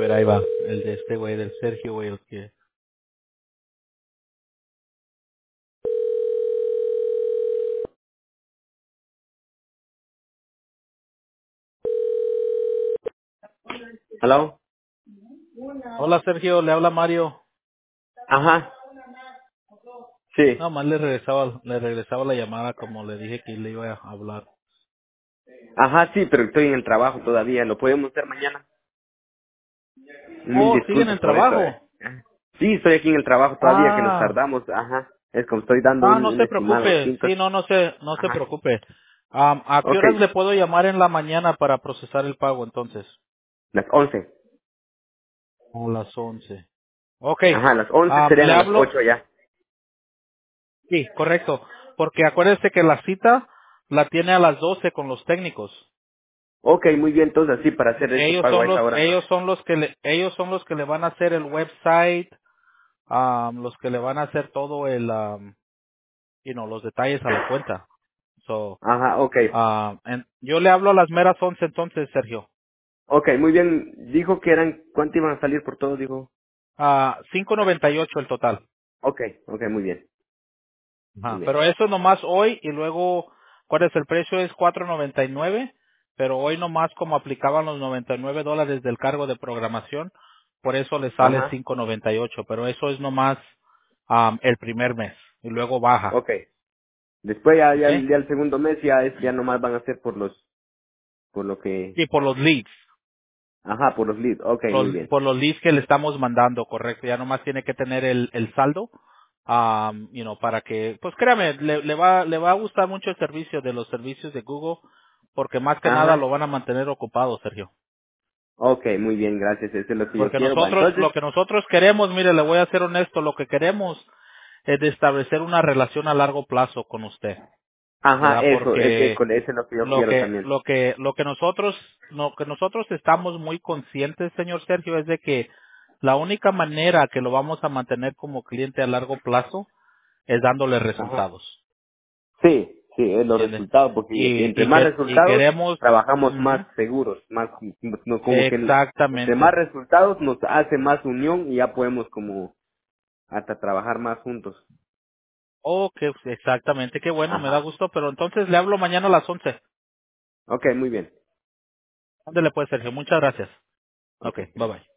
ver, ahí va. El de este güey, del Sergio, güey, el que... ¿Hello? Hola, Sergio, le habla Mario. Ajá, sí. No, más le regresaba la llamada como le dije que le iba a hablar. Ajá, sí, pero estoy en el trabajo todavía. ¿Lo podemos hacer mañana? Mil Oh, ¿sigue en disculpas el por eso, trabajo? Sí, estoy aquí en el trabajo todavía, que nos Ah, tardamos. Ajá. Es como estoy dando no un se estimado. preocupe. Sí, no se Ajá. preocupe. ¿A qué Ok, horas le puedo llamar en la mañana para procesar el pago entonces? las 11. A las 11. Ok. Ajá, las 11 serían Le a las hablo. 8 ya. Sí, correcto. Porque acuérdese que la cita la tiene a las 12 con los técnicos. Ok, muy bien, entonces así para hacer este pago a esa hora entonces. Ellos son los que le van a hacer el website, los que le van a hacer todo los detalles a la cuenta. So, Ajá, ok. yo le hablo a las meras 11 entonces, Sergio. Ok, muy bien. Dijo que eran, ¿cuánto iban a salir por todo? Dijo. 5.98 el total. Ok, ok, muy bien. Muy Ajá. bien. Pero eso nomás hoy y luego, ¿cuál es el precio? Es 4.99, pero hoy nomás como aplicaban los $99 del cargo de programación, por eso le sale Ajá, 5.98, pero eso es nomás el primer mes y luego baja, ok. Después ¿ok? ya el segundo mes ya nomás van a ser por lo que, Y por los leads, ajá, por los leads. Ok, muy bien. por los leads que le estamos mandando, correcto, ya nomás tiene que tener el saldo, para que, pues créame, le va a gustar mucho el servicio de los servicios de Google, porque más que nada Ajá. lo van a mantener ocupado, Sergio. Ok, muy bien, gracias. Eso es lo que yo Porque quiero. Va, entonces, lo que nosotros queremos, mire, le voy a ser honesto, lo que queremos es de establecer una relación a largo plazo con usted, ajá, ¿verdad? eso, Porque eso es lo que yo quiero también. lo que nosotros estamos muy conscientes, señor Sergio, es de que la única manera que lo vamos a mantener como cliente a largo plazo es dándole Ajá. resultados, Sí, sí, es los ¿entiende? resultados, porque entre más Y resultados, queremos, trabajamos ujú, más seguros, más, no, como que entre más exactamente. resultados nos hace más unión y ya podemos como hasta trabajar más juntos. Oh, exactamente, qué bueno, me da Ajá. gusto, pero entonces le hablo mañana a las 11. Ok, muy bien. Ándele pues, Sergio, muchas gracias. Ok, Ok. bye bye.